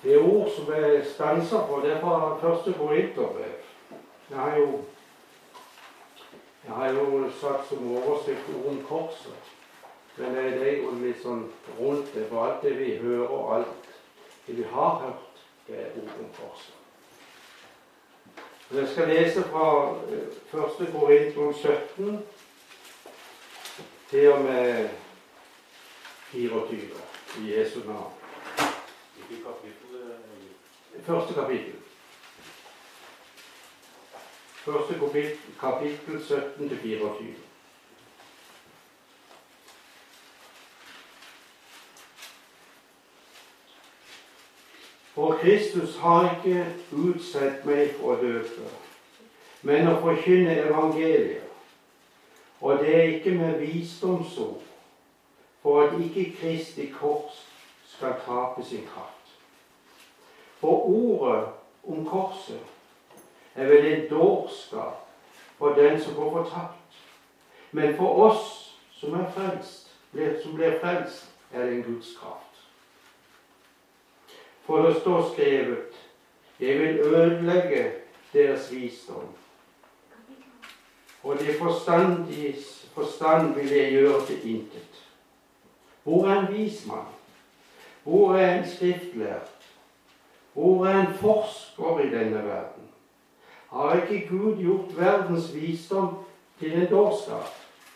Det ord som jeg stanser på, det er fra første Korinterbrev. Jeg har jo satt som overskrift ord om korset. Men det er jo litt sånn rundt det, for alt det vi hører og alt det vi har hørt, det er ord om korset. Jeg skal lese fra 1. Korinterbrev 17 til og med 24 i Jesu navn. Første kapittel. Første kapittel 17 til 24. For Kristus har ikke utsett meg for å døpe, men å forkynne evangeliet. Og det er ikke med visdomsord, for at ikke Kristi kors skal tape sin kraft. For ordet om korset er vel en dårskap for den som går fortapt. Men for oss som er frelst, som blir frelst, er det en Guds kraft. For det står skrevet, jeg vil ødelegge deres visdom, og det forstandiges forstand vil jeg gjøre til intet. Hvor er en vismann? Hvor er en skriftlært? Hvor er en forsker i denne verden? Har ikke Gud gjort verdens visdom til en dårskap?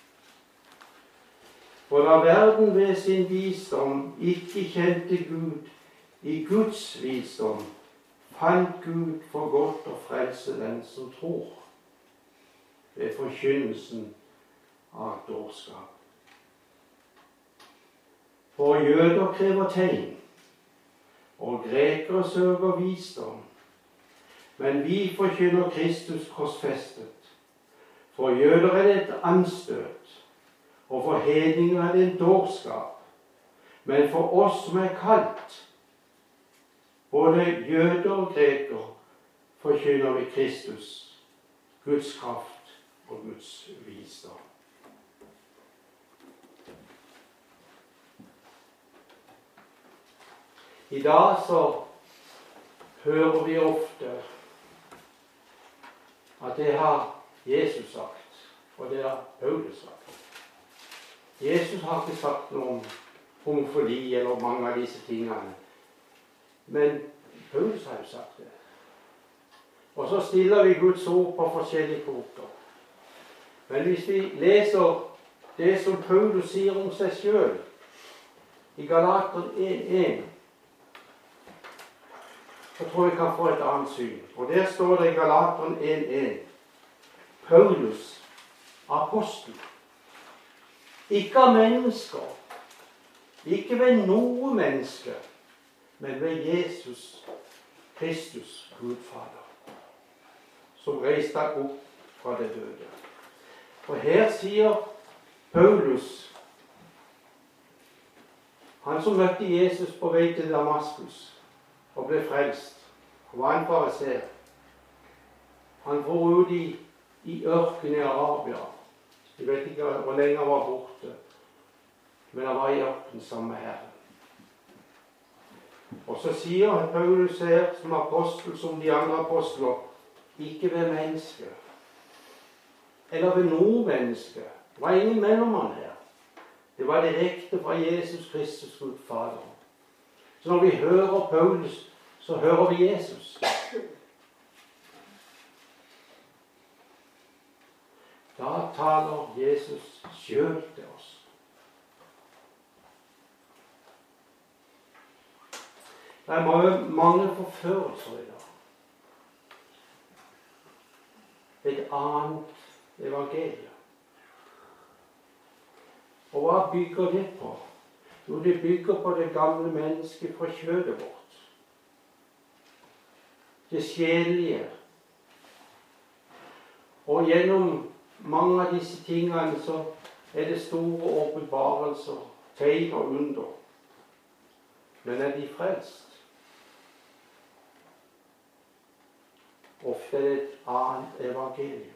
For da verden ved sin visdom ikke kjente Gud, i Guds visdom fant Gud for godt å frelse den som tror, ved forkynnelsen av dårskap. For jøder krever tegn, og grekere søker visdom. Men vi forkynner Kristus korsfestet. For jøder er det et anstøt, og for hedninger er det en dårskap. Men for oss som er kalt, både jøder og greker, forkynner vi Kristus, Guds kraft og Guds visdom. I dag så hører vi ofte at det har Jesus sagt, og det har Paulus sagt. Jesus har ikke sagt noe om homofili eller mange av disse tingene, men Paulus har jo sagt det. Og så stiller vi Guds ord på forskjellige punkter. Men hvis vi leser det som Paulus sier om seg selv i Galaterne 1:1, så tror jeg kan få et annet syn. Og der står det i Galaterne 1:1. Paulus, apostel, ikke av mennesker, ikke ved noe menneske, men ved Jesus Kristus, Gud Fader, som reiste ham opp fra det døde. Og her sier Paulus, han som møtte Jesus på vei til Damaskus og ble frelst, og var en fariser. Han for ut i ørkenen i Arabia. Jeg vet ikke hvor lenge han var borte, men han var i ørkenen sammen med Herren. Og så sier Paulus her, som apostel, som de andre apostler, ikke ved menneske, eller ved noe menneske. Det var ingen mellommann her. Det var direkte fra Jesus Kristus, Gud Fader. Så når vi hører Paulus, så hører vi Jesus. Da taler Jesus selv til oss. Det er mange forførelser i dag. Et annet evangelium. Og hva bygger det på? Jo, det bygger på det gamle mennesket fra kjødet vårt. Det sjelelige. Og gjennom mange av disse tingene så er det store åpenbarelser, tegn og under. Men er de frelst? Ofte er det et annet evangelium.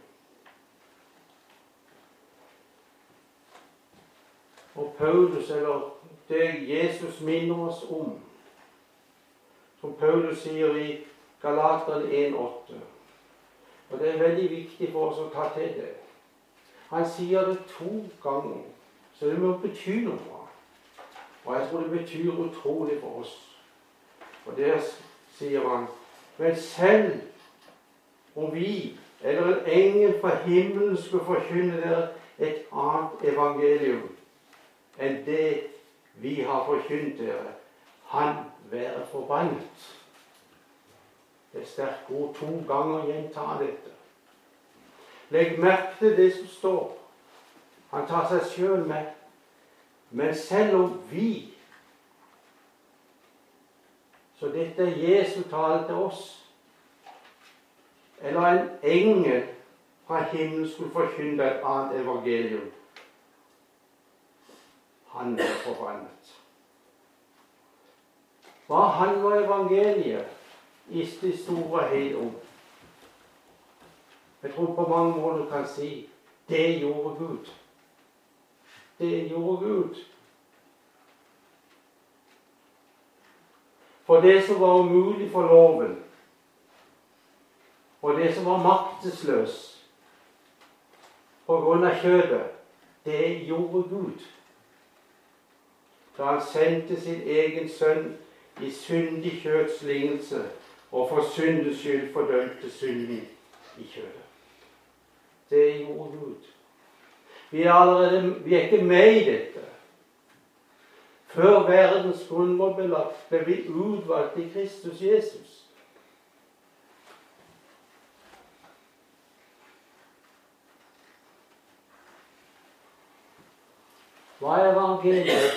Og Paulus, eller det Jesus minner oss om, som Paulus sier i Galaterne 1,8. Og det er veldig viktig for oss å ta til det. Han sier det 2 ganger, så det må bety noe for ham. Og jeg tror det betyr utrolig for oss. Og der sier han, men selv om vi, eller en engel fra himmelen, skulle forkynne dere et annet evangelium enn det vi har forkynt dere, han være forbannet. Det er sterkt ord. 2 ganger gjentar han dette. Legg merke til det som står. Han tar seg selv med. Men selv om vi, så dette er Jesu tale til oss, eller en engel fra himmelen skulle forkynne et annet evangelium, han er forbannet. Hva handler evangeliet i det store og hele om? Jeg tror på mange måter kan si det gjorde Gud. Det gjorde Gud. For det som var umulig for loven, og det som var maktesløst på grunn av kjødet, det gjorde Gud. Da han sendte sin egen sønn i syndig kjøds lignelse, og for syndens skyld fordømte synden i kjødet. Det gjorde Gud. Vi er ikke med i dette. Før verdens grunn var belagt, ble vi utvalgt i Kristus Jesus. Hva er evangeliet?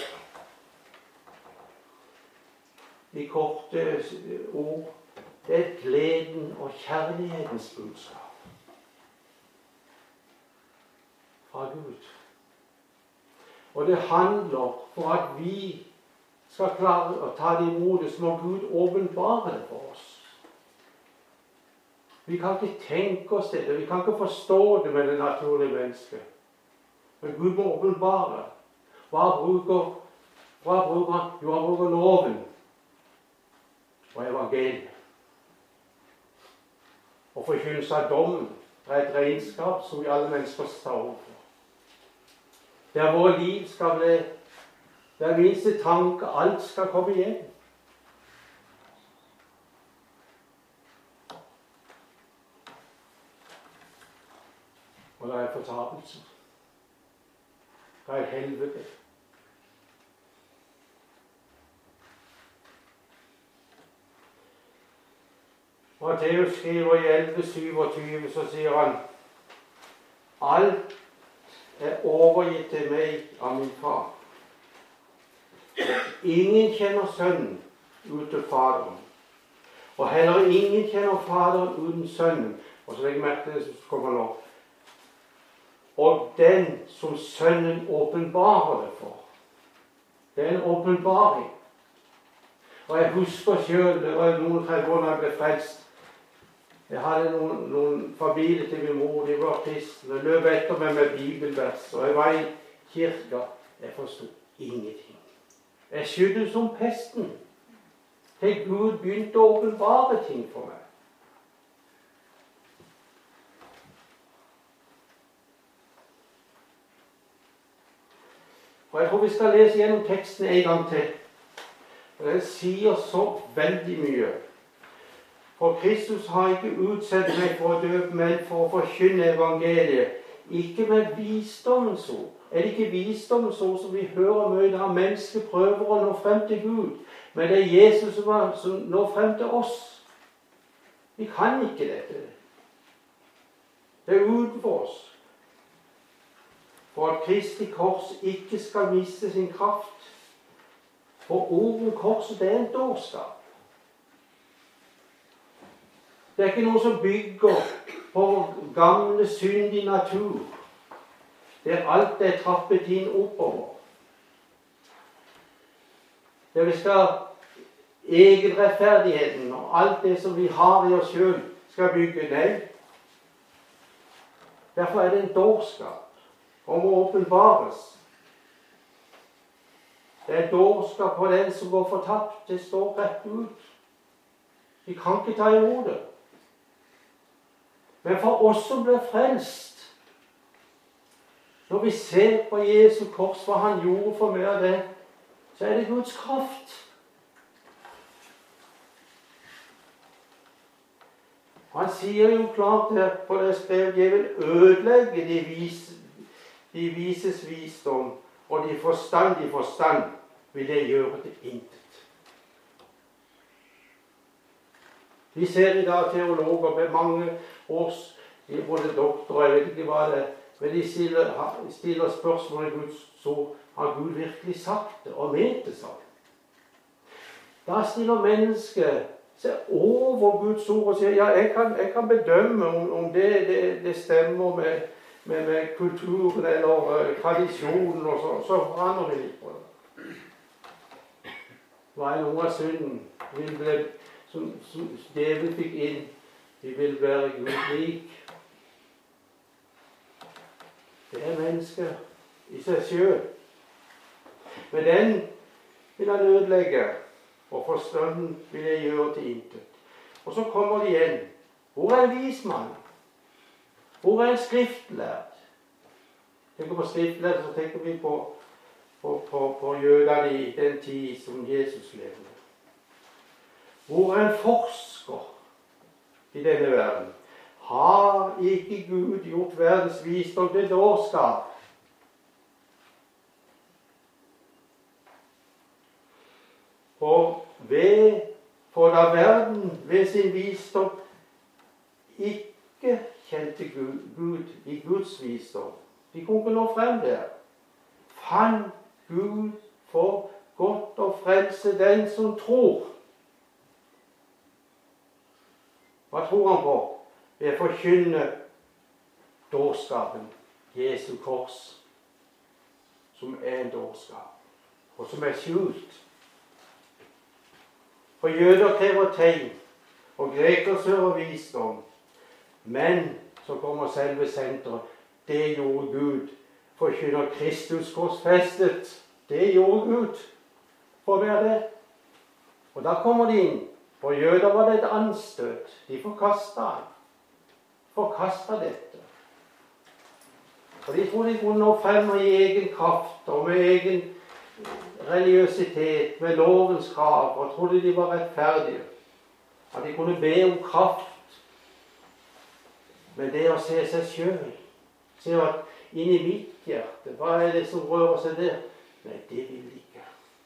I korte ord, det er gleden og kjærlighetens budskap fra Gud. Og det handler for at vi skal klare å ta det imot, så må Gud åpenbare det for oss. Vi kan ikke tenke oss det, vi kan ikke forstå det med det naturlige mennesket. Men Gud må åpenbare. Hva bruker han? Jo, han bruker loven og evangeliet. Og forkynnelse av dommen er et regnskap som vi alle mennesker står overfor. Der våre liv skal bli, hver minste tanke, alt skal komme igjen. Og det er fortapelse. Det er helvete. Matteus skriver i 11:27, så sier han, alt er overgitt til meg av min far. Ingen kjenner sønnen uten faderen, og heller ingen kjenner faderen uten sønnen. Og så legger jeg merke til det som kommer nå. Og den som sønnen åpenbarer det for. Det er en åpenbaring. Og jeg husker selv, det var noen 30 år da jeg ble frelst. Jeg hadde noen familie til min mor, de var kristne, løp etter meg med bibelvers, og jeg var i kirka. Jeg forstod ingenting. Jeg skydde som pesten, til Gud begynte å åpenbare ting for meg. Og jeg tror vi skal lese gjennom teksten en gang til. Og den sier så veldig mye. For Kristus har ikke utsendt meg for å døpe, men for å forkynne evangeliet. Ikke med visdommens ord. Er det ikke visdommens ord som vi hører mye da mennesker prøver å nå frem til Gud? Men det er Jesus som når frem til oss. Vi kan ikke dette. Det er utenfor oss. For at Kristi kors ikke skal miste sin kraft. For ordet korset, det er en dårskap. Det er ikke noe som bygger på gamle syndig natur, der alt er trappet inn oppover. Der vi skal egenrettferdigheten og alt det som vi har i oss selv skal bygge. Nei. Derfor er det en dårskap om å åpenbares. Det er dårskap på den som går fortapt. Det står rett ut. De kan ikke ta imot det. Men for oss som blir frelst, når vi ser på Jesu kors, hva han gjorde for meg av det, så er det Guds kraft. Han sier jo klart her på det skrevet, jeg vil ødelegge de vises visdom, og de forstandige forstand vil jeg gjøre til intet. Vi ser i dag teologer med mange års, både doktorer, jeg vet ikke hva det er, men de stiller spørsmål i Guds ord. Har Gud virkelig sagt det, og ment det sånn? Da stiller mennesket seg over Guds ord og sier, ja, jeg kan bedømme om det stemmer med kulturen eller tradisjonen, og så forandrer vi litt på det. Hva er noe av synden? Som djevelen fikk inn, vi vil være Gud lik. Det er mennesket i seg selv. Men den vil han ødelegge, og forstanden vil jeg gjøre til intet. Og så kommer det igjen. Hvor er en vis mann? Hvor er en skriftlært? Tenker på skriftlært, så tenker vi på jødene i den tid som Jesus levde. Hvor er en forsker i denne verden? Har ikke Gud gjort verdens visdom til dårskap? For da verden ved sin visdom ikke kjente Gud i Guds visdom, de kunne ikke nå frem der, fant Gud for godt å frelse den som tror. Hva tror han på? Ved å forkynne dårskapen, Jesu kors, som er en dårskap, og som er skjult. For jøder krever tegn, og greker søker visdom. Men så kommer selve senteret. Det gjorde Gud. Forkynner Kristus korsfestet. Det gjorde Gud. For hva er det? Og da kommer de inn. For jøder var det et anstøt. De forkastet han. Forkastet dette. Og de trodde de kunne nå frem i egen kraft og med egen religiøsitet, med lovens krav, og trodde de var rettferdige. At de kunne be om kraft. Men det å se seg selv, se at inni mitt hjerte, hva er det som rører seg der? Nei, det vil de ikke.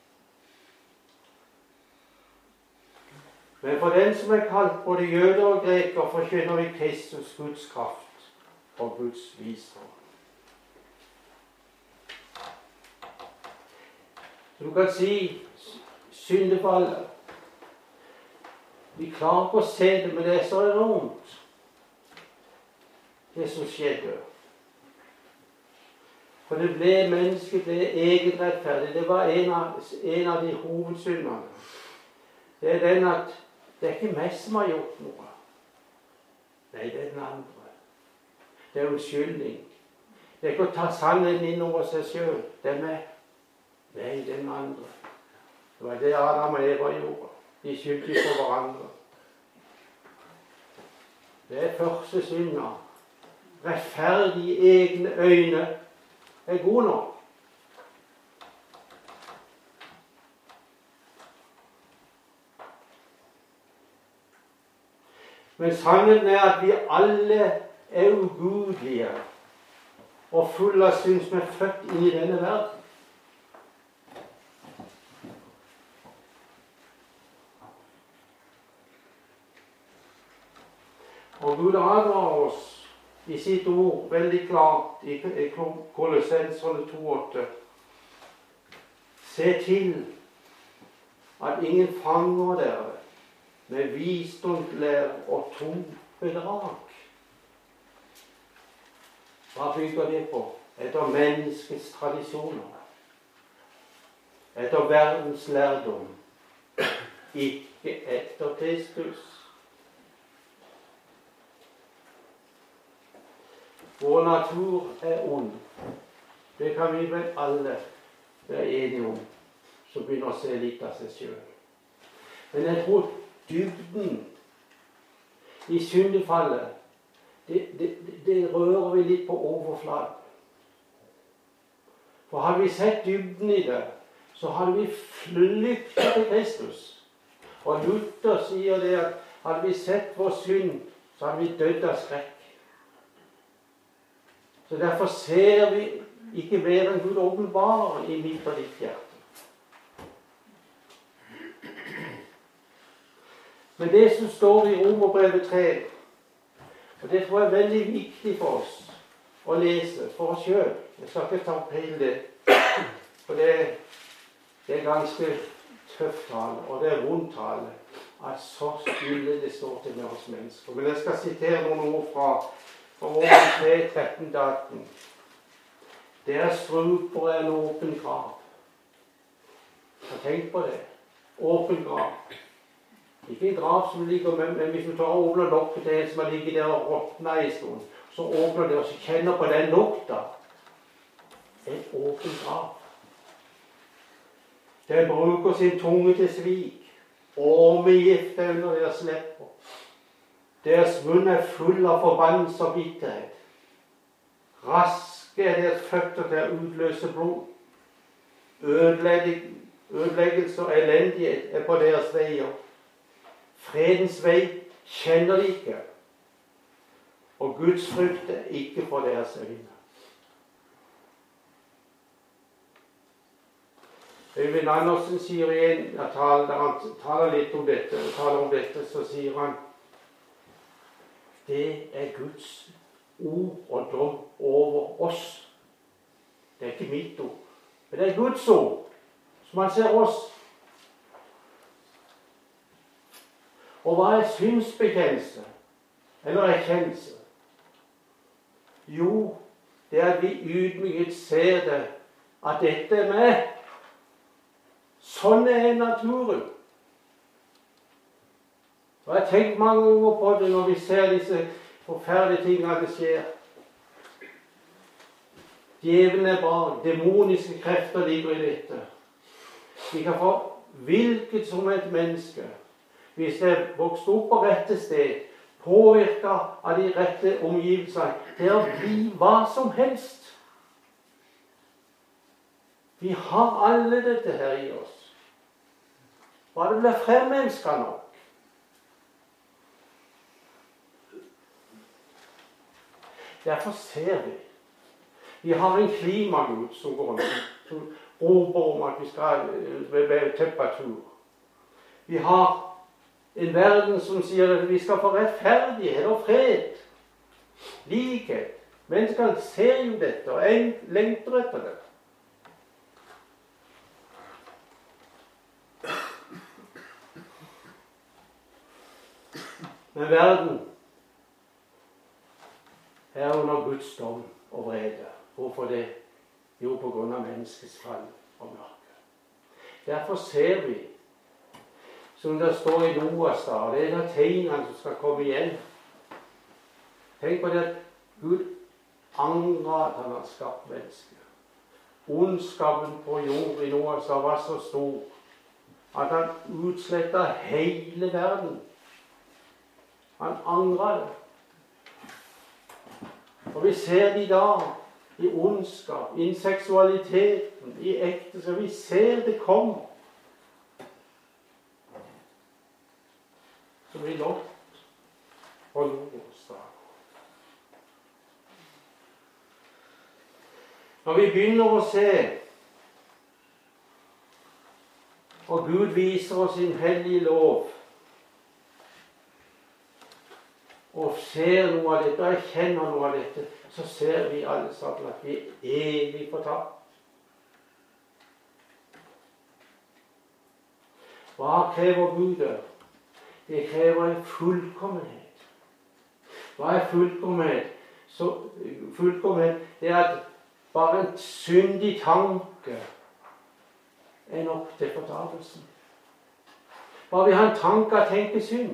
Men for den som er kalt både jøder og greker, forkynner vi Kristus Guds kraft og Guds visdom. Så du kan si syndefallet. Vi klarer ikke å se det, men det er så enormt, det som skjedde. For det mennesket ble egenrettferdig. Det var en av de hovedsyndene. Det er den at det er ikke meg som har gjort noe. Nei, det er den andre. Det er unnskyldning. Det er ikke å ta sannheten inn over seg selv. Det er meg. Nei, det er den andre. Det var det Adam og Eva gjorde. De skyldte på hverandre. Det er første synder. Rettferdig i egne øyne er god nok. Men sannheten er at vi alle er ugudelige og fulle av synd som er født inn i denne verden. Og Gud advarer oss i sitt ord veldig klart i Kolossenserne 2,8. Se til at ingen fanger dere med visdomslære og tom bedrag. Hva bygger det på? Etter menneskets tradisjoner. Etter verdens lærdom. Ikke etter Kristus. Vår natur er ond. Det kan vi vel alle være enige om, som begynner å se litt av seg selv. Men jeg tror dybden i syndefallet, det rører vi litt på overflaten. For hadde vi sett dybden i det, så hadde vi flyktet til Kristus. Og Luther sier det at hadde vi sett vår synd, så hadde vi dødd av skrekk. Så derfor ser vi ikke mer enn Gud åpenbarer i mitt og ditt hjerte. Men det som står i Romerbrevet 3, og det tror jeg er veldig viktig for oss å lese for oss selv. Jeg skal ikke ta opp hele det, for det er ganske tøff tale, og det er vond tale, at så stille det står til med oss mennesker. Men jeg skal sitere noen ord fra Romerbrevet 3, 13-18. Deres struper er en åpen grav. Tenk på det. Åpen grav. Ikke en grav som ligger, men hvis du tar og åpner lokket til en som har ligget der og råtnet en stund, så åpner det, og så kjenner på den lukta. En åpen grav. Den bruker sin tunge til svik. Ormegift er under deres lepper. Deres munn er full av forbannelse og bitterhet. Raske er deres føtter til å utløse blod. Ødeleggelse og elendighet er på deres veier. Fredens vei kjenner de ikke, og Guds frykt er ikke for deres øyne. Øyvind Andersen sier i en tale, der han taler litt om dette, så sier han det er Guds ord og dom over oss. Det er ikke mitt ord, men det er Guds ord, som han ser oss. Og hva er synsbekjennelse, eller erkjennelse? Jo, det er at vi ydmyket ser det, at dette er meg. Sånn er naturen. Og jeg har tenkt mange ganger på det når vi ser disse forferdelige tingene det skjer. Djevelen er bra, demoniske krefter ligger i dette. Vi kan få hvilket som et menneske, hvis det er vokst opp på rette sted, påvirket av de rette omgivelsene, til å bli hva som helst. Vi har alle dette her i oss. Bare det blir fremmenneska nok. Derfor ser vi. Vi har en klimagud som går rundt, som roper om at vi skal ved temperatur. Vi har en verden som sier at vi skal få rettferdighet og fred, likhet. Menneskene ser jo dette og lengter etter det. Men verden er under Guds dom og vrede. Hvorfor det? Jo, på grunn av menneskets fall og mørke. Derfor ser vi, som det står i Noas dag, det er en av tegnene som skal komme igjen. Tenk på det at Gud angrer at han har skapt mennesket. Ondskapen på jord i Noas dag var så stor at han utslettet hele verden. Han angret det. Og vi ser det i dag, i ondskap, i seksualiteten, i ekteskap. Vi ser det kom. Som vi lått på Noas dag. Når vi begynner å se, og Gud viser oss sin hellige lov, og ser noe av dette, og erkjenner noe av dette, så ser vi alle sammen at vi er evig fortapt. Hva krever Gud? Det krever en fullkommenhet. Hva er fullkommenhet? Fullkommenhet er at bare en syndig tanke er nok til fortapelsen. Bare vi har en tanke å tenke synd.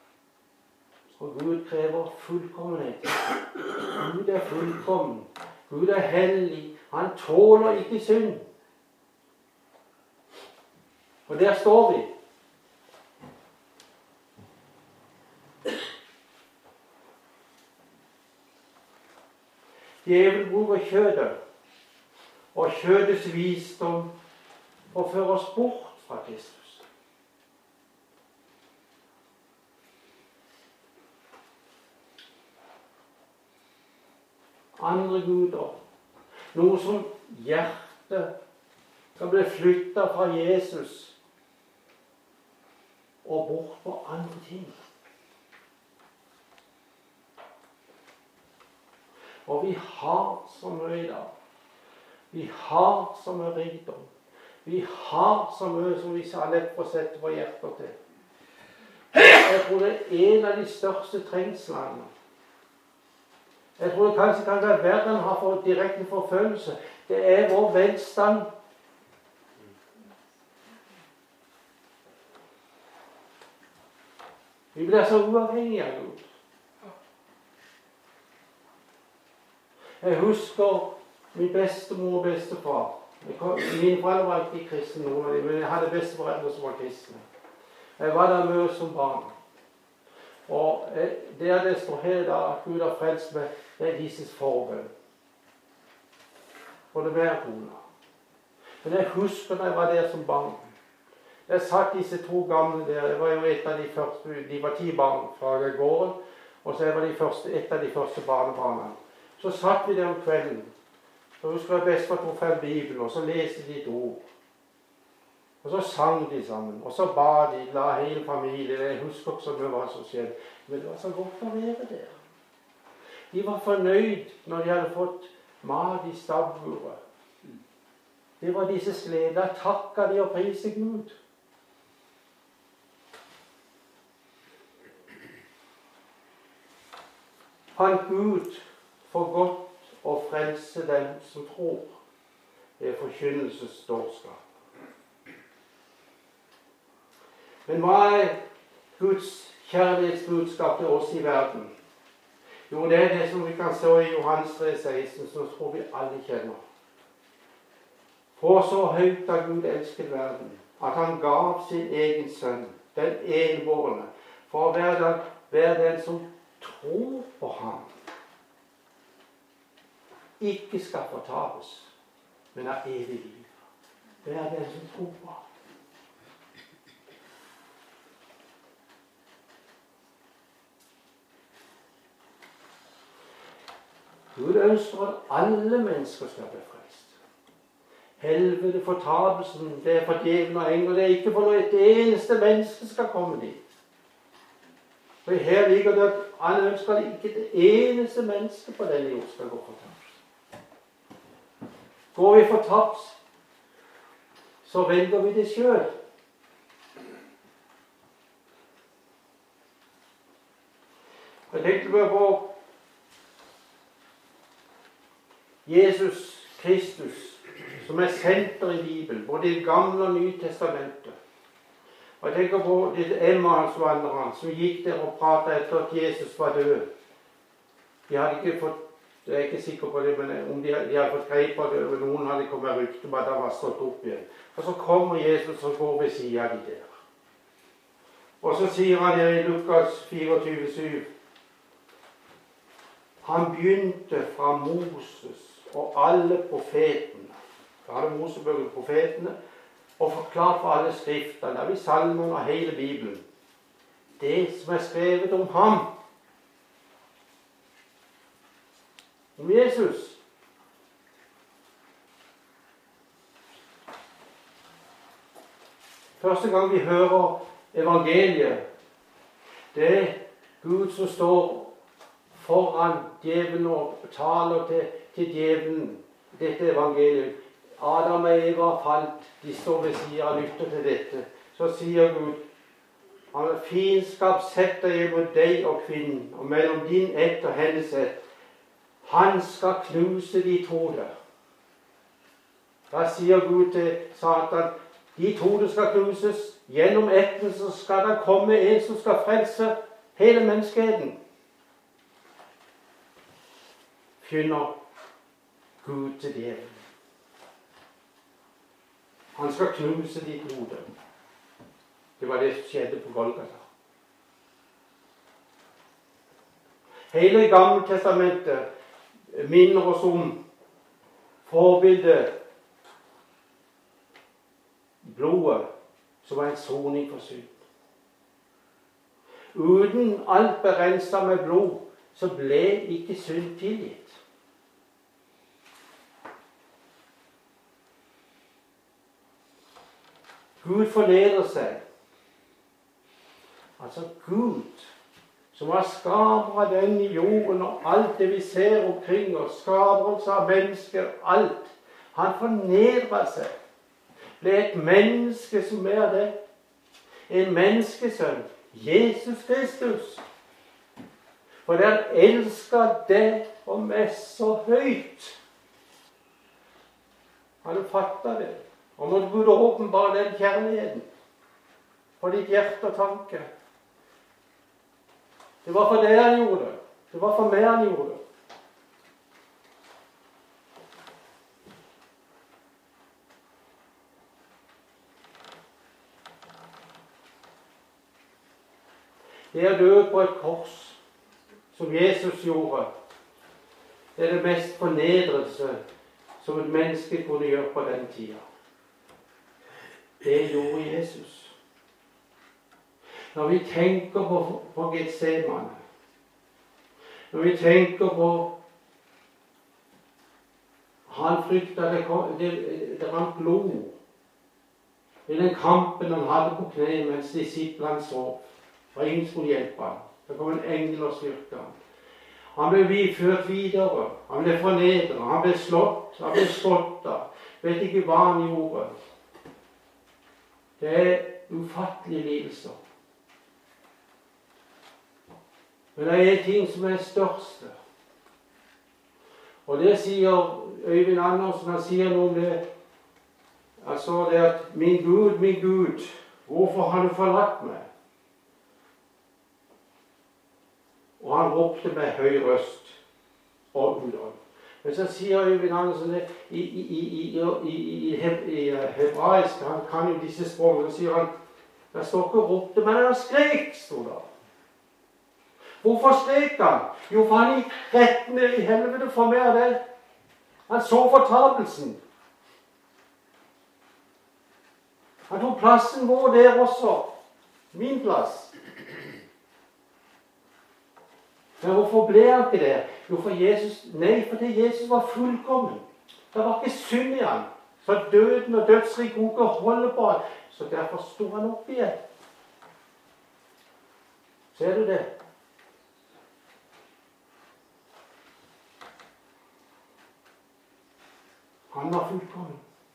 Og Gud krever fullkommenhet. Gud er fullkommen. Gud er hellig. Han tåler ikke synd. Og der står vi. Djevelen bruker kjødet og kjødets visdom for å føre oss bort fra Kristus. Andre guder, noe som hjertet skal bli flyttet fra Jesus og bort på andre ting. Og vi har så mye i dag. Vi har så mye rikdom. Vi har så mye som vi så lett får sette våre hjerter til. Jeg tror det er en av de største trengslene. Jeg tror det kanskje kan være verre enn å ha fått direkte forfølgelse. Det er vår velstand. Vi blir så uavhengige av Gud. Jeg husker min bestemor og bestefar. Mine foreldre var ikke kristne, men jeg hadde besteforeldre som var kristne. Jeg var der mye som barn. Og det står her da at Gud har frelst meg, det er deres forbønn. For det hver kone. Men jeg husker da jeg var der som barn. Jeg satt disse to gamle der. Jeg var jo et av de første, de var 10 barn fra gården, og så jeg var et av de første barnebarna. Så satt vi der om kvelden. Så husker jeg bestefar tok frem Bibelen, og så leste de et ord. Og så sang de sammen, og så ba de, la hele familien. Jeg husker ikke så mye hva som skjedde, men det var så godt å være der. De var fornøyd når de hadde fått mat i stabburet. Det var disse slede. Da takket de og priset Gud. Fant Gud for godt å frelse dem som tror. Det er forkynnelsens dårskap. Men hva er Guds kjærlighetsbudskap til oss i verden? Jo, det er det som vi kan se i Johannes 3,16, som tror vi alle kjenner. For så høyt har Gud elsket verden, at han gav sin egen sønn, den enbårne, for å være den som tror på ham. Ikke skal fortapes, men har evig liv. Det er den som tror på ham. Gud ønsker at alle mennesker skal bli frelst. Helvete, fortapelsen, det er for djevelen og engler. Det er ikke for et eneste menneske skal komme dit. For her ligger det at han ønsker at ikke det eneste menneske på denne jord skal gå fortapt. Går vi fortapt, så velger vi det selv. Jeg tenkte på Jesus Kristus, som er senter i Bibelen, både i Det gamle og Nye testamentet. Og jeg tenker på disse Emmausvandrerne som gikk der og pratet etter at Jesus var død. De hadde ikke fått, jeg er ikke sikker på det, men om de hadde fått greip på det, og noen hadde kommet rykte om at han var stått opp igjen. Og så kommer Jesus og går ved siden av de der. Og så sier han her i Lukas 24,7, han begynte fra Moses og alle profetene. Da hadde Mosebøkene profetene, og forklart for alle skriftene, der vi salmene og hele Bibelen. Det som er skrevet om ham. Om Jesus. Første gang vi hører evangeliet, det er Gud som står foran djevelen og taler til djevelen dette evangeliet. Adam og Eva har falt, de står ved siden og lytter til dette. Så sier Gud, han har fiendskap setter jeg mot deg og kvinnen, og mellom din ett og hennes ett. Han skal knuse ditt hode. Da sier Gud til Satan, ditt hode skal knuses, gjennom etten så skal det komme en som skal frelse hele menneskeheten. Kvinner, Gud til djevelen. Han skal knuse ditt hode. Det var det som skjedde på Golgata. Hele Gamle Testamentet minner oss om forbildet blodet som var en soning for synd. Uten alt berenset med blod, så ble ikke synd tilgitt. Gud forleder seg. Altså Gud, som var skaper av denne jorden og alt det vi ser omkring oss, skapelse av mennesker, alt. Han fornedret seg. Ble et menneske som er det. En menneskesønn. Jesus Kristus. For det han elsker deg og meg så høyt. Har du fattet det? Og må Gud åpenbare den kjærligheten for ditt hjerte og tanke. Det var for det han gjorde. Det var for meg han gjorde. Det å dø på et kors, som Jesus gjorde, det er det mest fornedrelse som et menneske kunne gjøre på den tida. Det gjorde Jesus. Når vi tenker på Getsemane, når vi tenker på han fryktet det rant blod i den kampen han hadde på kne mens disiplene sov. For ingen skulle hjelpe ham. Det kom en engel og styrte ham. Han ble ført videre. Han ble fornedret. Han ble slått. Han ble spottet. Vet ikke hva han gjorde. Det er ufattelige lidelser. Men det er en ting som er største. Og det sier Øyvind Andersen, han sier noe om det. Altså det at min Gud, hvorfor har du forlatt meg? Og han ropte med høy røst og udånd. Men så sier Øyvind Andersen det i hebraisk, han kan jo disse språkene, så sier han, der står ikke ropte, men han skrek, stod der. Hvorfor skrek han? Jo, for han gikk rett ned i helvete for meg av det. Han så fortapelsen. Han tok plassen vår der også. Min plass. Men hvorfor ble han ikke det? Jo, fordi Jesus var fullkommen. Det var ikke synd i han. Så døden og dødsrik kunne ikke holde på han. Så derfor stod han opp igjen. Ser du det? Han var fullkommen.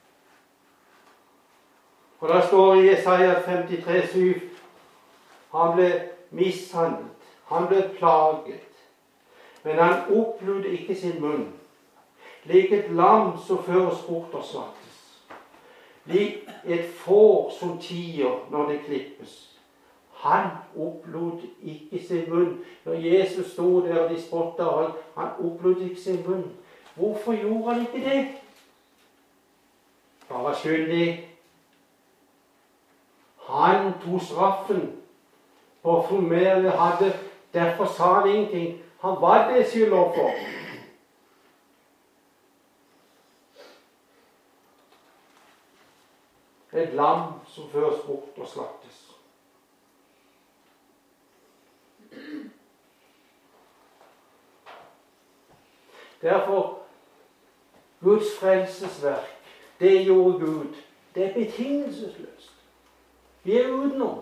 Og da står i Jesaja 53,7 han ble mishandlet. Han ble plaget, men han opplod ikke sin munn. Lik et lam som føres bort og slaktes. Lik et får som tier når det klippes. Han opplod ikke sin munn. Når Jesus stod der og de spottet og holdt, han opplod ikke sin munn. Hvorfor gjorde han ikke det? Han var skyldig. Han tog straffen på hvor mer vi hadde. Derfor sa han ingenting. Han var det skyldig for. Et lam som føres bort og slaktes. Derfor, Guds frelsesverk, det gjorde Gud. Det er betingelsesløst. Vi er utenom.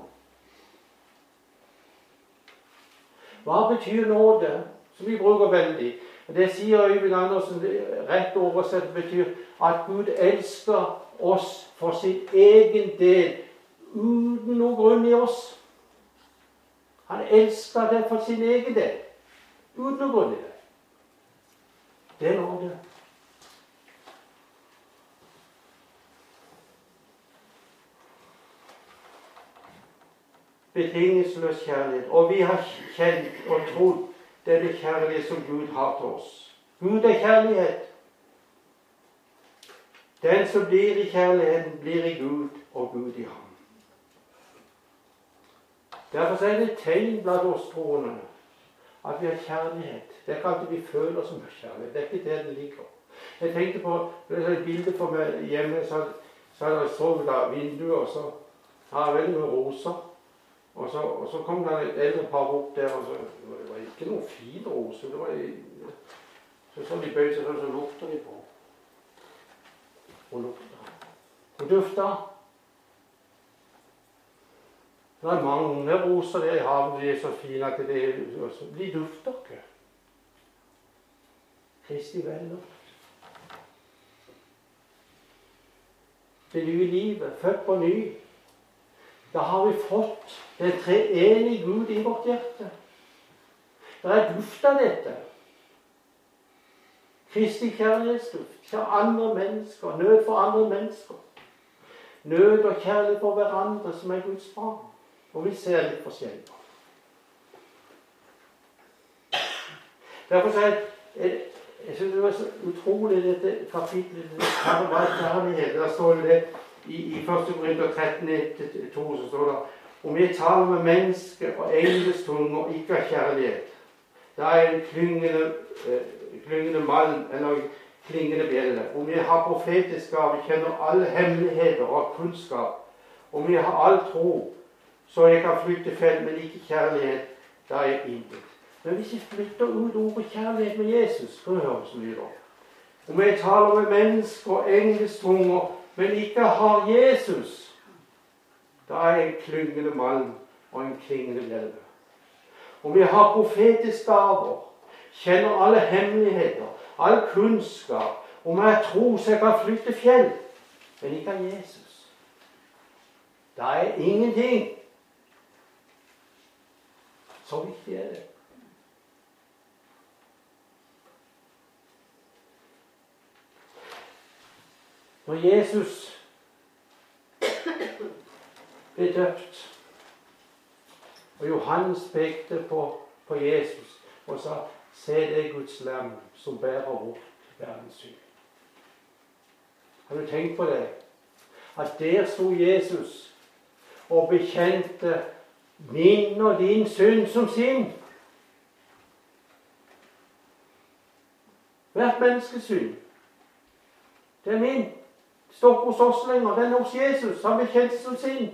Hva betyr nåde? Som vi bruker veldig. Det sier Øyvind Andersen, rett oversett betyr at Gud elsker oss for sin egen del, uten noen grunn i oss. Han elsker det for sin egen del, uten noen grunn i det. Det er nåde. Betingelsesløs kjærlighet. Og vi har kjent og trodd det kjærlighet som Gud har til oss. Gud er kjærlighet. Den som blir i kjærligheten, blir i Gud, og Gud i ham. Derfor er det et tegn blant oss troende at vi har kjærlighet. Det er ikke alltid vi føler som kjærlighet. Det er ikke det det ligger. Jeg tenkte på et bilde for meg hjemme. Så så da vinduet, og så har jeg veldig mye roser. Og så kom det et eldre par opp der, og så det var ikke noen fin rose. Det var så de bøyde seg, så lukter de på. Og lukter. Og dufter. Det er mange roser der i havet, de er så fine at de dufter ikke. Kristi venner. Det nye livet, født på ny. Da har vi fått den treenige Gud i vårt hjerte. Det er duft av dette. Kristi kjærlighetsduft til andre mennesker, nød for andre mennesker. Nød og kjærlighet for hverandre som er Guds barn. Og vi ser litt forskjellig på. Derfor er jeg synes det var så utrolig dette kapitlet. Her var kjærlighet. Der står det i 1. Korinther 13:1-2, så står det: om jeg taler med mennesker og engles tunge og ikke har kjærlighet, da er en klyngende malm eller klingende bjelle. Om jeg har profetisk gave, kjenner alle hemmeligheter og kunnskap. Om jeg har all tro, så jeg kan flykte fjell, men ikke kjærlighet, da er jeg intet. Men hvis jeg flytter ut ordet kjærlighet med Jesus, så høres det lyder. Om jeg taler med mennesker og engles tunger, men ikke har Jesus, da er jeg en klyngende malm og en klingende bjelle. Om jeg har profetiske gaver, kjenner alle hemmeligheter, all kunnskap, om jeg tror så jeg kan flytte fjell, men ikke har Jesus, da er ingenting. Så viktig er det. Når Jesus ble døpt, og Johannes pekte på Jesus og sa: se det Guds lam som bærer bort verdens synd. Har du tenkt på det? At der sto Jesus og bekjente min og din synd som sin. Hvert menneskes synd. Det er min. Det står ikke hos oss lenger. Den er hos Jesus. Han bekjente som sin.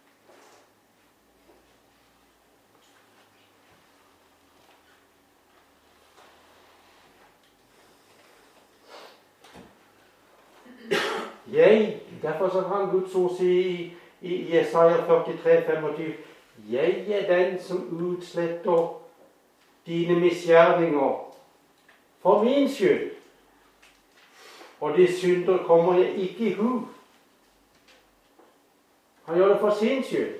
Derfor så kan Guds ord si i Jesaja 43:25: jeg er den som utsletter dine misgjerninger for min skyld, og de synder kommer jeg ikke i hu. Han gjør det for sin skyld.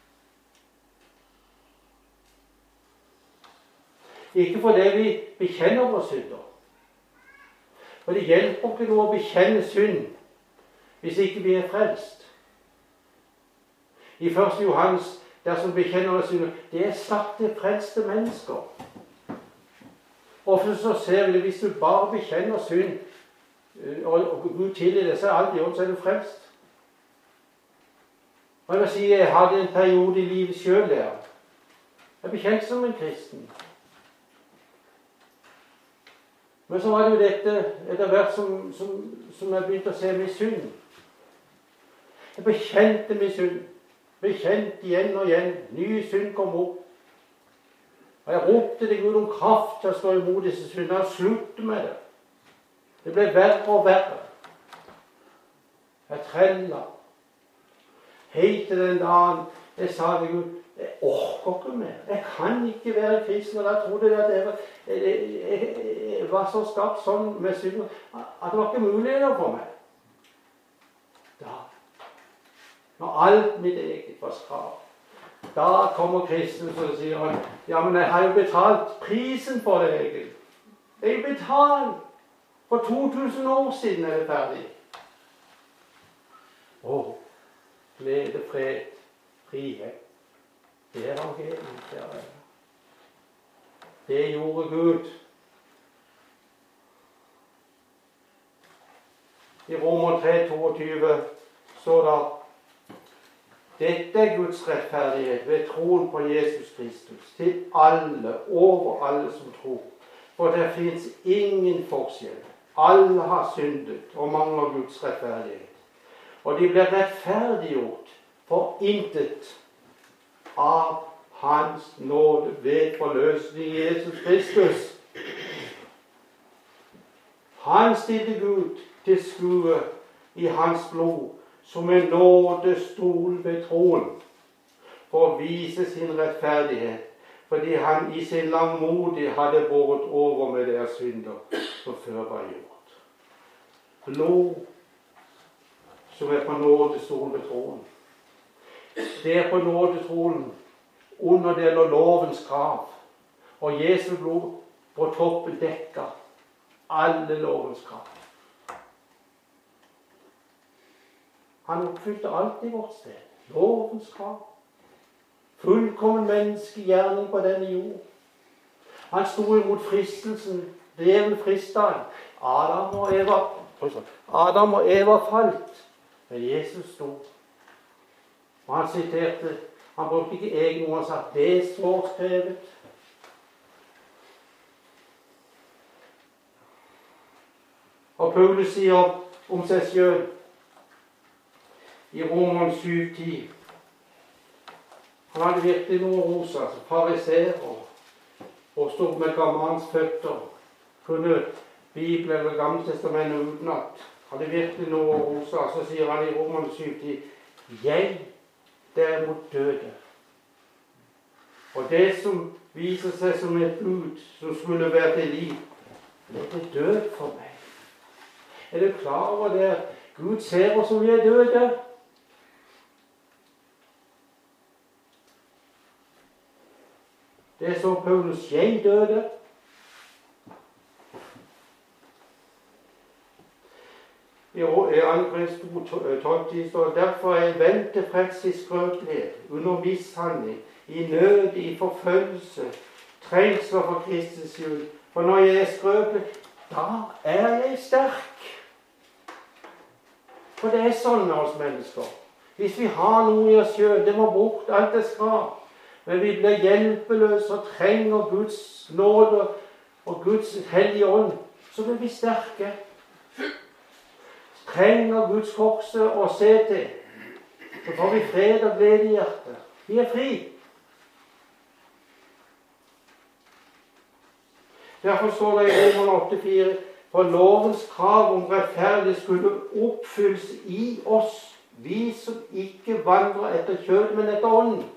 Ikke fordi vi bekjenner våre synder. For det hjelper ikke noe å bekjenne synd hvis ikke vi er frelst. I 1. Johannes, der som bekjenner synd, det er sagt til frelste mennesker. Ofte så ser vi det, hvis du bare bekjenner synd, og Gud tilgir det, så er alt i orden, så er du frelst. Og jeg må si, jeg hadde en periode i livet selv der. Jeg bekjente som en kristen. Men så var det jo dette, etter hvert som jeg begynte å se min synd. Jeg bekjente min synd. Bekjent igjen og igjen. Ny synd kom opp. Og jeg ropte til Gud om kraft til å stå imot disse syndene. Han sluttet med det. Det ble verre og verre. Jeg trella. Helt til den dagen jeg sa til Gud: jeg orker ikke mer. Jeg kan ikke være kristen. Og da trodde jeg at jeg var så skapt sånn med synd at det var ikke mulig for meg. Da, når alt mitt eget var skrapt, da kommer kristen og sier han: ja, men jeg har jo betalt prisen for det, Egil. Jeg har betalt. For 2000 år siden er det ferdig. Å, glede, fred, frihet. Det er evangeliet, kjære. Det gjorde Gud. I Romer 3,22 står det: dette er Guds rettferdighet ved troen på Jesus Kristus, til alle, over alle som tror. For det finnes ingen forskjell. Alle har syndet og mangler Guds rettferdighet. Og de blir rettferdiggjort for intet av Hans nåde ved forløsning i Jesus Kristus. Han stilte Gud til skue i hans blod som en nådestol ved troen, for å vise sin rettferdighet, fordi han i sin langmodighet hadde båret over med deres synder som før var gjort. Blod som er på nådestolen ved troen. Det er på nådestolen under det lå lovens krav, og Jesu blod på toppen dekker alle lovens krav. Han oppfylte alt i vårt sted. Lovens krav. Fullkommen menneskegjerning på denne jord. Han sto imot fristelsen. Djevelen fristet han. Adam og Eva falt. Men Jesus sto. Og han siterte. Han brukte ikke egen ord. Han sa, det står skrevet. Og Paulus sier om seg selv i Roman 7,10. Han hadde virkelig noe rosa, altså fariseer, og stod med gammans føtter, kunne Bibelen eller Gamle Testamentet utenat. Hadde virkelig noe rosa. Så sier han i Roman 7,10, jeg derimot døde. Og det som viser seg som et bud som skulle være til liv, det er død for meg. Er du klar over det? Gud ser oss som vi er døde. Det er så Paulus, jeg døde. I 2. Korinterbrev 12 står det, derfor er jeg vendt tilfreds i skrøpelighet, under mishandling, i nød, i forfølgelse, trengsler for Kristus skyld. For når jeg er skrøpelig, da er jeg sterk. For det er sånn med oss mennesker. Hvis vi har noe i oss selv, det må bort, alt det skal. Men vi blir hjelpeløse og trenger Guds nåde og Guds hellige ånd, så blir vi sterke. Trenger Guds korse å se til, så får vi fred og glede i hjertet. Vi er fri. Derfor står det i Roman 8,4, for lovens krav om rettferdighet skulle oppfylles i oss, vi som ikke vandrer etter kjød, men etter ånden.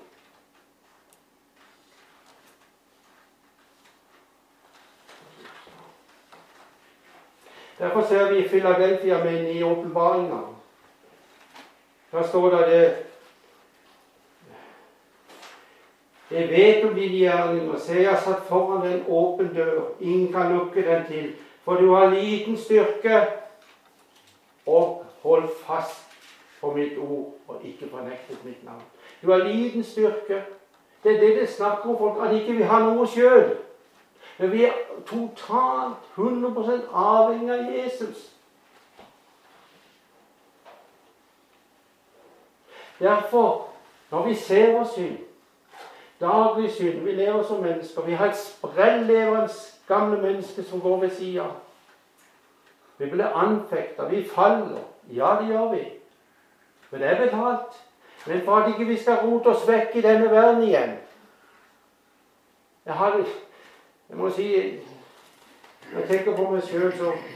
Derfor ser vi i Philadelphia med i åpenbaringen. Der står det jeg vet om dine gjerninger, så jeg har satt foran en åpen dør. Ingen kan lukke den til, for du har liten styrke, og hold fast på mitt ord, og ikke fornektet mitt navn. Du har liten styrke. Det er det snakker om folk, at ikke vi har noe selv. Men vi er totalt 100% avhengig av Jesus. Derfor, når vi ser vår synd, daglig synd, vi lever som mennesker, vi har et sprellevende gamle menneske som går ved siden. Vi blir anfektet, vi faller. Ja, det gjør vi. Men det er betalt. Men for at ikke vi skal rote oss vekk i denne verden igjen. Jeg må si, når jeg tenker på meg selv,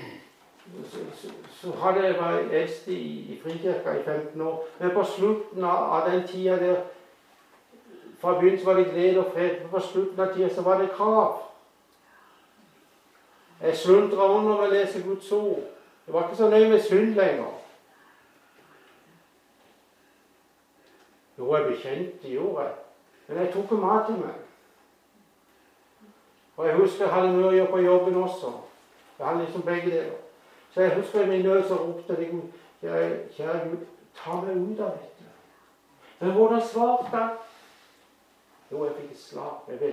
så hadde jeg vært eldst i Frikirka i 15 år. Men på slutten av den tida der, fra begynnelsen var det glede og fred, men på slutten av tida så var det krav. Jeg sluntret under å lese Guds ord. Det var ikke så nøye med synd lenger. Jo, jeg bekjente, det gjorde jeg. Men jeg tok mat til meg. Og jeg husker jeg hadde mye å gjøre på jobben også. Jeg hadde liksom begge deler. Så jeg husker i min nød så ropte jeg Gud, kjære Gud, ta meg ut av dette. Men hvordan svarte han? Jo, jeg fikk et slag med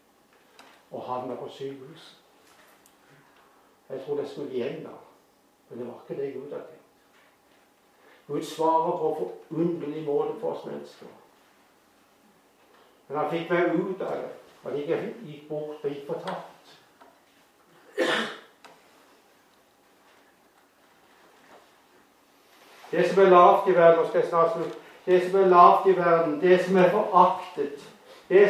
vettdrapp og havnet på sykehuset. Jeg trodde jeg skulle hjem da. Men det var ikke det Gud hadde tenkt. Gud svarer på en forunderlig måte for oss mennesker. Men han fikk meg ut av det. Han ikke gikk bort og gikk fortapt. Det som er lavt i verden, nå skal jeg snart slutte. Det som er lavt i verden, det som er foraktet, det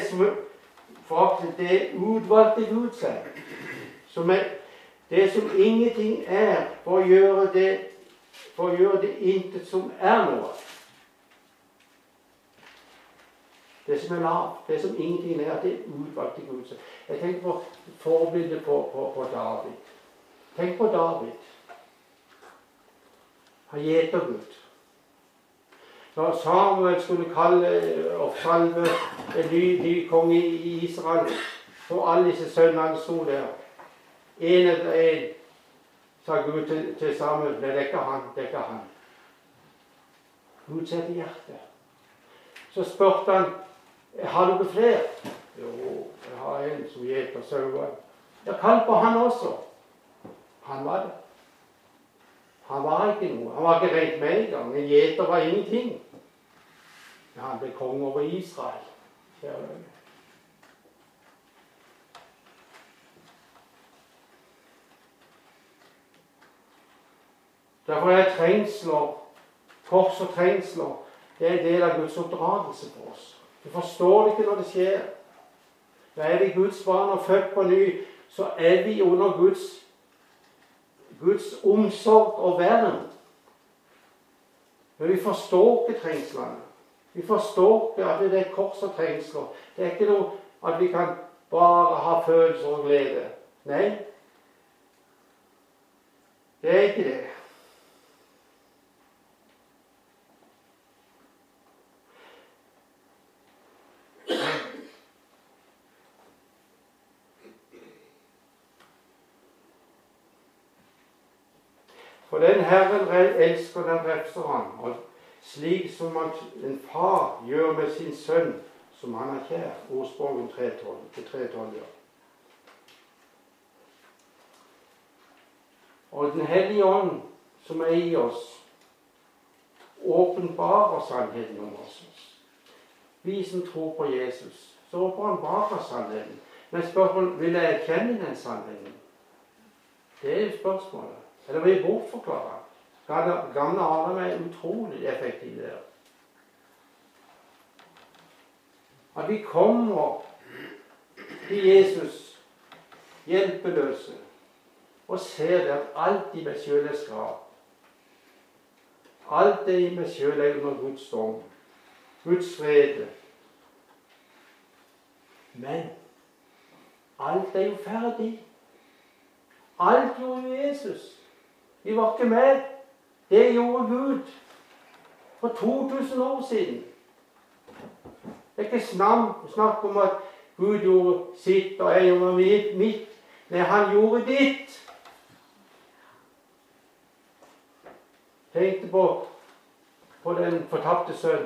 utvalgte Gud seg. Det som ingenting er, for å gjøre det intet som er noe. Det som er lavt, det som ingenting er, det utvalgte Gud seg. Jeg tenker på forbildet på David. Tenk på David. Han gjeter Gud. Når Samuel skulle kalle og salve en ny konge i Israel, så alle disse sønnene sto der. En etter en sa Gud til Samuel, det er ikke han, det er ikke han. Gud ser til hjertet. Så spurte han, har du ikke flere? Jo, jeg har en som gjeter sauer. Jeg kalte på han også. Han var det. Han var ikke noe. Han var ikke rent med engang. En gjeter var ingenting. Men han ble konge over Israel. Derfor er trengsler, kors og trengsler, det er en del av Guds oppdragelse for oss. Du forstår det ikke når det skjer. Da er vi Guds barn og født på ny, så er vi under Guds omsorg og vern. Men vi forstår ikke trengslene. Vi forstår ikke at det er kors og trengsler. Det er ikke noe at vi kan bare ha følelser og glede. Nei, det er ikke det. For den Herren elsker, den refser han, og slik som en far gjør med sin sønn, som han er kjær. Ordspråken 3:12. Og Den hellige ånd, som er i oss, åpenbarer sannheten om oss. Vi som tror på Jesus, så åpenbarer sannheten. Men spørsmålet, vil jeg erkjenne den sannheten? Det er jo spørsmålet. Eller vil jeg bortforklare? Gamle Adam er utrolig effektiv der. At vi kommer til Jesus hjelpeløse og ser det at alt i meg selv er skrap. Alt det i meg selv er under Guds dom, Guds frede. Men alt er jo ferdig. Alt gjorde Jesus. Vi var ikke med. Det gjorde Gud for 2000 år siden. Det er ikke snakk om at Gud gjorde sitt og jeg gjorde mitt. Nei, han gjorde ditt. Tenkte på den fortapte sønnen.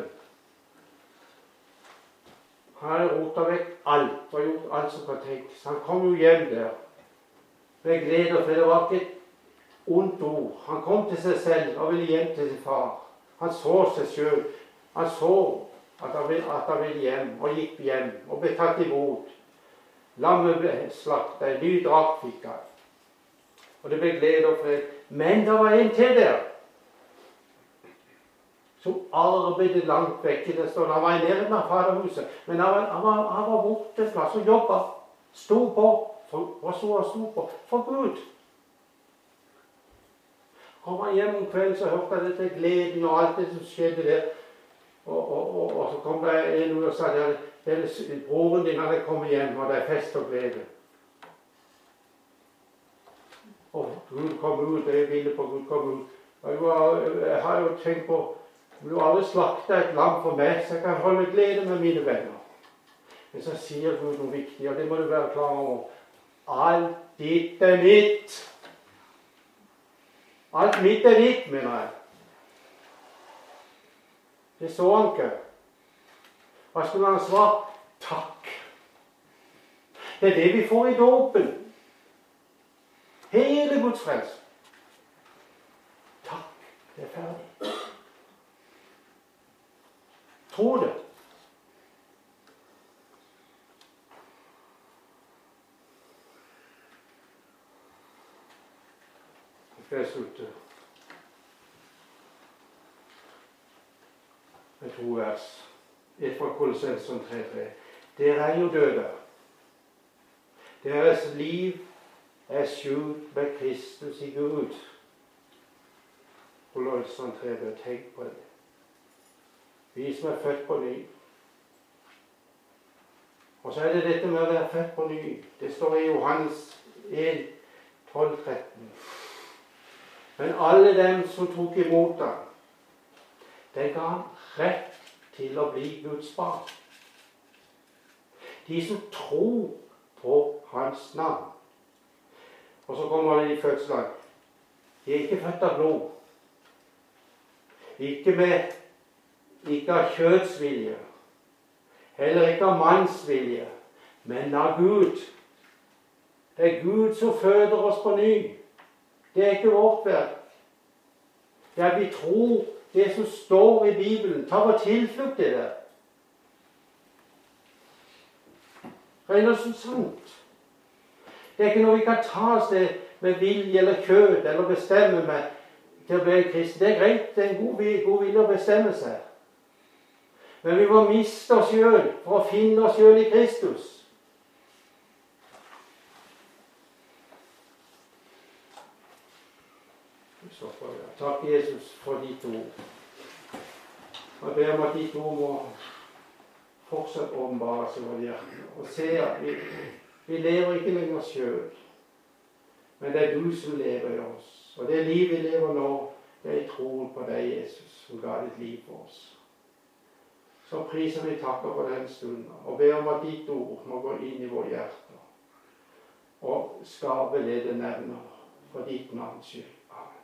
Han hadde rotet vekk alt og gjort alt som kan tenkes. Han kom jo hjem der med glede, for det var ikke et ondt ord. Han kom til seg selv og ville hjem til sin far. Han så seg selv. Han så at han ville hjem, og gikk hjem, og ble tatt imot. Lammet ble slaktet, en ny drakt fikk han. Og det ble glede og fred. Men det var en til der, som arbeidet langt vekk. Det står, han var i nærheten av faderhuset, men han var borte en plass og jobbet. Sto på, for Gud. Kom han hjem om kvelden, så hørte han dette gleden og alt det som skjedde der. Og så kom det en og sa at broren din hadde kommet hjem, og det er fest og glede. Og Gud kom ut, jeg ville på Gud kom ut. Jeg har jo tenkt på, du har aldri slaktet et lam for meg, så jeg kan holde glede med mine venner. Men så sier Gud noe viktig, og det må du være klar over. Alt ditt er mitt. Alt mitt er ditt, mener jeg. Det så han ikke. Hva skulle han svare? Takk. Det er det vi får i dåpen. Hele Guds frelse. rettferdig. Tro det. Skal jeg slutte med 2 vers. Et fra Kolossenserne 3:3. Dere er jo døde. Deres liv er skjult med Kristus i Gud. Kolossenserne 3:3. Tenk på det. Vi som er født på ny. Og så er det dette med å være født på ny. Det står i Johannes 1:12-13. Men alle dem som tok imot ham, den ga han rett til å bli Guds barn. De som tror på hans navn. Og så kommer det i fødselen. De er ikke født av blod. Ikke av kjødsvilje. Heller ikke av mannsvilje. Men av Gud. Det er Gud som føder oss på ny. Det er ikke vårt verk. Det er vi tror det som står i Bibelen. Ta vår tilflukt til det. Det er noe som sant. Det er ikke noe vi kan ta oss til med vilje eller kjød eller bestemme med til å bli en kristen. Det er greit, det er en god vilje å bestemme seg. Men vi må miste oss selv for å finne oss selv i Kristus. Takk, Jesus, for ditt ord. Og jeg ber om at ditt ord må fortsatt åpenbares i vårt hjerte. Og se at vi lever ikke lenger selv, men det er du som lever i oss. Og det liv vi lever nå, det er i troen på deg, Jesus, som ga ditt liv for oss. Så priser vi takker for den stunden, og ber om at ditt ord må gå inn i våre hjerter og skape ledenevner for ditt navns skyld. Amen.